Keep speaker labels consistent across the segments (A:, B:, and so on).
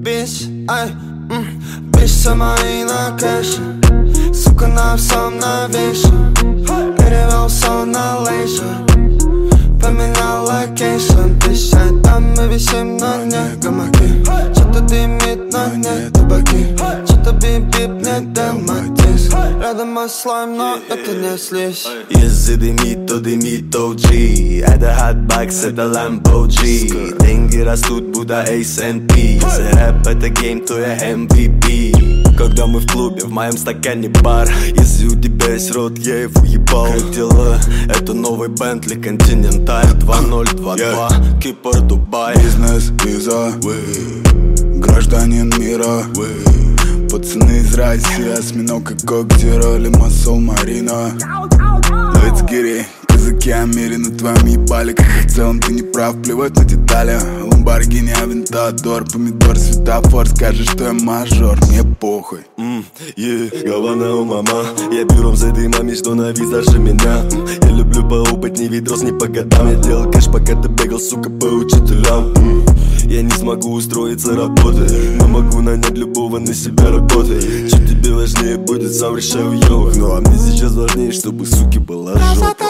A: Бич, ай, бич сама и на кэше. Сука, на всем новейшем. Перевел все на лейшер. Поменял локейшн. Обещай, там мы висим на дне гамаки. Что-то дымит на дне табаки. Что-то бип-бип, не дематис. Рядом мой слайм, но это не слизь.
B: Если дымит, то дымит OG. Это хатбакс, это Lambo-G. Деньги растут, будто S&P. Если рэп это гейм, то я MVP. Когда мы в клубе, в моем стакане бар. Если у тебя есть рот, я его ебал. Как дела? Это новый Bentley Continental 2022, Кипр, Дубай.
C: Бизнес, виза, гражданин мира. Пацаны из России, осьминог и когтера, лимассол, Марина. Let's get it. Казаки Амири на твоем ебале. Как в целом ты не прав, плевать на детали. Ламборгини, Авентадор, помидор, светофор. Скажи, что я мажор, мне похуй.
B: Голова у мама. Я бюром за этой маме, что на вид старше меня. Я люблю поопать, не ведь рос не по годам. Я делал кэш, пока ты бегал, сука, по учителям. Я не смогу устроиться работать, но могу нанять любого на себя работать. Что тебе важнее будет, сам решаю, йоу. Ну а мне сейчас важнее, чтобы суки была жопа.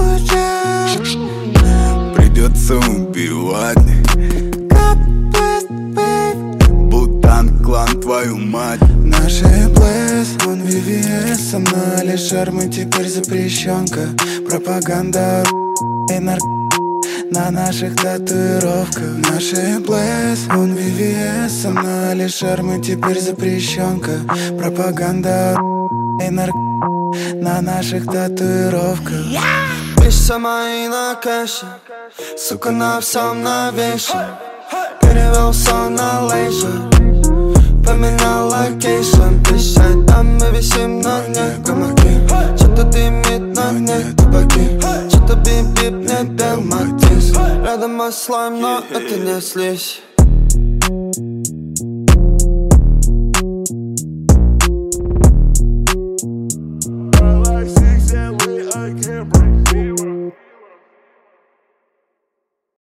C: Придется убивать. Бутан, клан, твою мать. Наши Блэс, он VVS, со мной Алишер, мы теперь запрещенка. Пропаганда и на наших татуировках. Наши Блэс, он VVS, со мной Алишер, мы теперь запрещенка. Пропаганда и на наших татуировках.
A: Бич сама и на кэше. Сука, на всем новейшем. Перевел все на лейшер. Поменял локейшн. Обещай, там мы висим на дне гамаки. Что-то дымит на дне табаки. Что-то бип-бип, не дематис. Рядом мой слайм, но это не слизь.